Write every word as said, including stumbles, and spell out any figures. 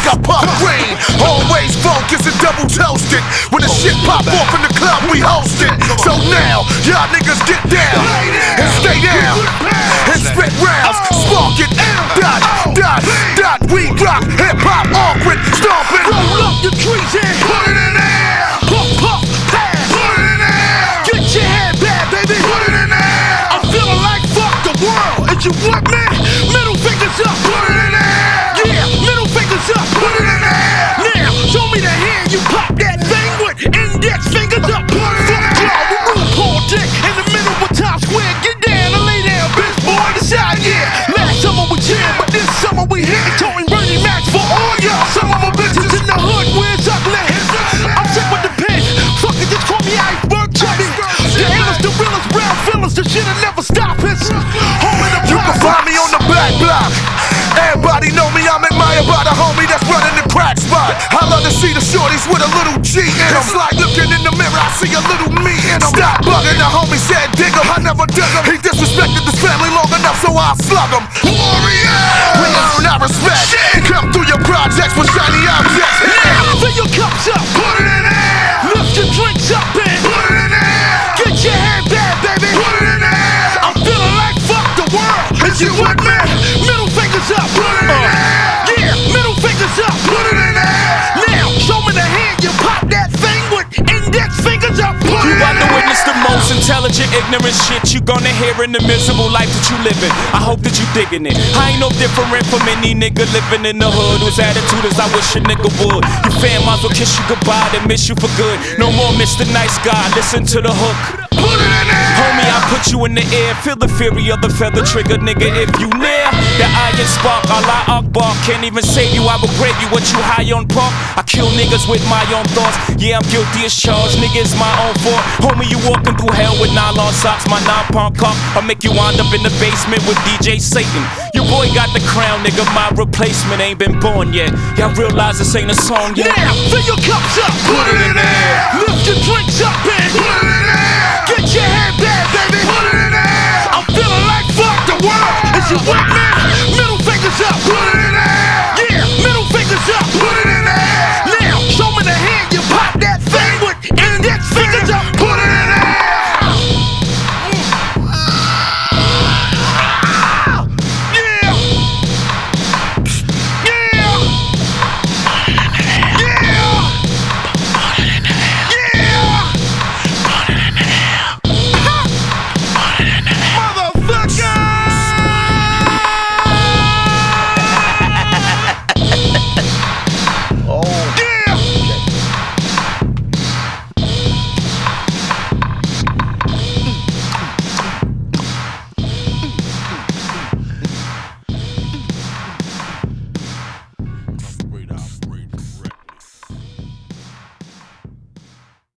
I pop rain. Always focused and double toasted. When the shit pop off in the club, we host it. So now, y'all niggas get down and stay down and spit rounds, spark it. Dot, dot, dot. We rock hip hop, awkward, stomping. Roll up your trees and Put it in there. puff, puff, pass. Put it in there. Get your head back, baby. Put it in there. I'm feeling like fuck the world. Is you what, man? Middle fingers up. Put it in there. Yeah, middle fingers up. Put it in there. Now, show me the hand. You pop that thing with index fingers up. Put it in Fuck y'all, we move Paul Dick in the middle of Times Square. Get down and lay down, bitch boy. Decide, yeah. Last summer we chill, but this summer we hit it. Toting Bernie Mac for all y'all. Some of my bitches in the hood, where's ugly? I'm sick with the pen. Fuck it, just call me Iceberg Chubby. The illest, the realest, brown fillers. The shit'll never stop. It's home in the You can find me on the back block. Everybody know me, I'm admired by the homie that's running the crack spot. I love to see the shorties with a little G in 'em. It's like looking in the mirror, I see a little me in 'em. Stop bugging, the homie said dig 'em. I never dug 'em. He disrespected this family long enough, so I slug 'em. Warrior! We earn our respect. Come through your projects with shiny objects. now. Fill your cups up. Put it in there. Lift your drinks up and Put it in there. get your hand back, baby. Put it in there. I'm feeling like fuck the world. Is you with me? Middle fingers up. Put it in Uh, there. Yeah, middle fingers up. Put it in there. Now, show me the hand. You pop that thing with index fingers up. Put You it about to in witness the most intelligent, ignorant shit you gonna hear in the miserable life that you living. I hope that you digging it. I ain't no different from any nigga living in the hood whose attitude is I wish a nigga would. Your fam might as well kiss you goodbye, they miss you for good. No more Mister Nice Guy, listen to the hook. Put it in there. Homie, I put you in the air. Feel the fury of the feather trigger, nigga. If you near the iron spark, Allah Akbar. Can't even save you, I will break you. What you high on park? I kill niggas with my own thoughts. Yeah, I'm guilty as charged. Nigga, it's my own fault. Homie, you walking through hell with nylon socks. My nine-pound cock. I'll make you wind up in the basement with D J Satan. Your boy got the crown, nigga. My replacement ain't been born yet. Y'all realize this ain't a song yet. Now, fill your cups up. Put it in there. Lift your drinks up and Put it in there. get your hand back, baby. Put it in there. I'm feeling like fuck the world. Is you with me?